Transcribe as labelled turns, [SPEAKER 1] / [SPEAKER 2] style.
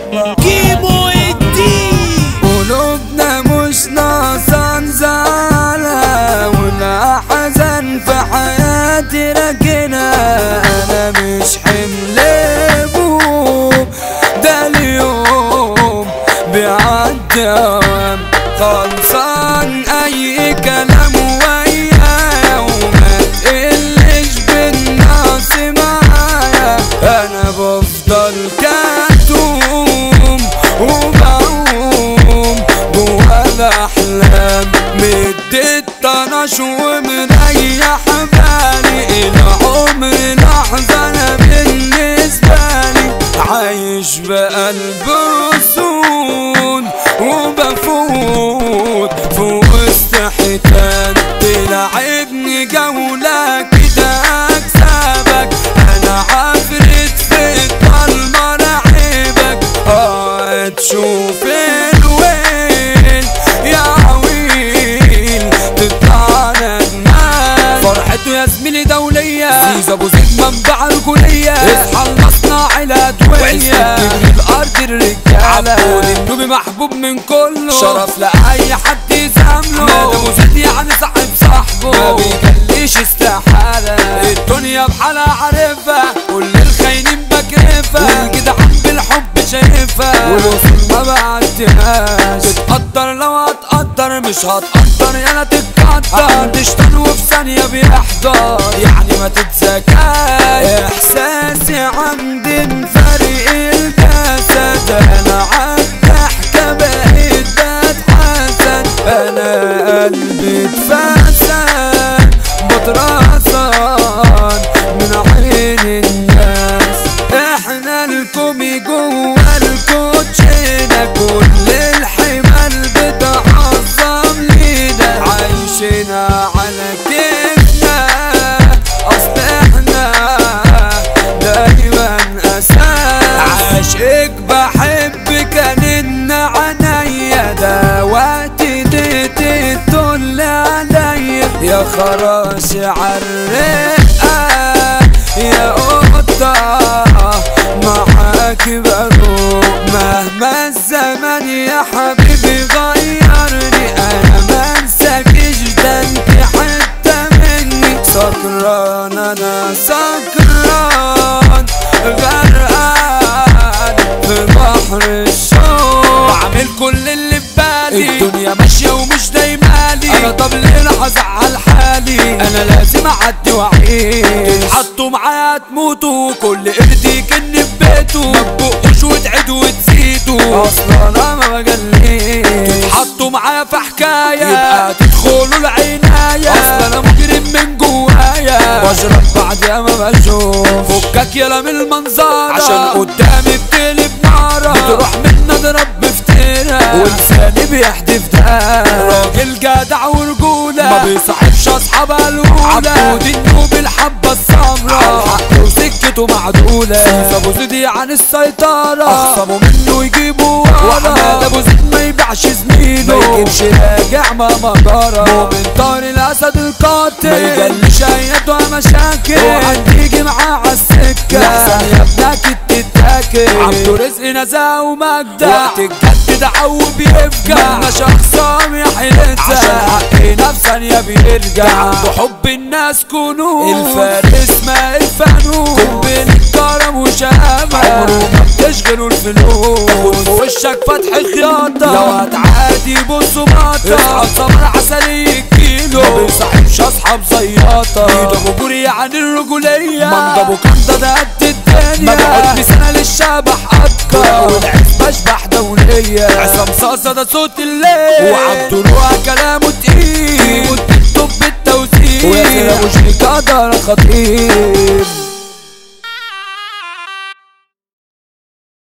[SPEAKER 1] كيمو الدين.
[SPEAKER 2] قلوبنا مش ناقصة زعلة ولا حزن في حياتي راكنة. أنا مش حمل هموم، ده اليوم بيعدي أوام خلصان أي كلام ويايا وما تقلش بالنقص معايا. أنا بفضل كاتوم وبعوم جوا الأحلام مديت طناش ومريح بالي العمر لحظة. أنا بالنسبة لي عايش بقلب رسول وبفوت في وسط حيتان تلعبني جولة كده أكسبك. أنا عفرت في الضلمة لعيبك تشوف الويل يا عويل تطلع ندمان. فرحته يا زميلي دولية زيزو ابو زيد منبع رجولية. اصحى المصنع الأدوية الأرض الرجالة عبود النوبي محبوب من كله شرف لأي حد يزامله. ماد ابو زيد يعني صاحب صاحبه ما بيجليش استحالة. الدنيا بحالها عارفها كل الخاينين بكرفها والجدعان بالحب شايفها والوصول ما بعدهاش. تتقدر لو هتقدر مش هتقدر يالا تتقدر. تشتغل وفي ثانية بيحضر يعني ما تتذكاش. احساسي عندي فريق الجسد انا عالضحكة بقيت بتحسد. انا قلبي اتفسد بترصد من عين الناس. احنا الكومي جوا الكوتشينة كل الحمال بتعظم لينا. عايشنا على كيفنا اصل احنا دايما اساس. عاشق بحب كان عنيا ده وقتي تدل عليا. يا خراشي عالرقة يا قطة معاك بروق مهما الزمن يا حبيبي غيرني. انا منساكش ده انت حتة مني. سكران انا سكران غرقان في بحر الشوق. بعمل كل اللي في بالي الدنيا ماشية ومش دايمالي. انا طب ليه راح ازعل حالي انا لازم اعدي واعيش. تتحطوا معايا تموتوا كل قرد يكن في بيته ما تبقوش وتعيدوا وتزيدوا اصلا انا ما بجليش. تتحطوا معايا في حكاية يبقى تدخلوا العناية اصلا انا مجرم من جوايا بشرب بعد يا ما بشوف. فكك يلا من المنظرة عشان قدامي بتقلب نارة بتروح منا اضرب بفترة ولساني بيحدف ده. راجل جدع ورجولة ما بيصاحبش اصحابها الاولى. عبود النوب الحبة السمرا حقه وسكته معدولة. سيف ابو زيد عن السيطرة اخصموا منه يجيبوا ورا. وحماد ابو زيد ما يبيعش زميله ما يجيبش راجع مهما جرى. مؤمن طار الاسد القاتل ما يجلش اياته مشاكل. وهتيجي معاه عالسكة لحسن يا ابنك تتاكل. عبده رزق نزاهة ومجدة وقت الجد دعو بيفجع. مالناش اخصام يا حيلتها عشان حقي نفسا يا بيرجع. عنده حب الناس كنوز الفارس ما الفانوس قنبل الكرم وشهامة عمره ما بتشغله الفلوس. تاخد في وشك فتح خياطة لو هتعادي بصوا باطة. اصحى صبر عسلي كيلو ما بيصاحبش اصحاب زياطة. ايده مجوري عن الرجولية منضبه كندا ده قد الدنيا. ما بقعد سنة للشبح أكتر والعزبة اشبح دولية. عصام صاصة ده صوت الليل وعبده روح كلامه تقيل. والتوب بالتوزيع وياسر ابو شريك قدر خطير.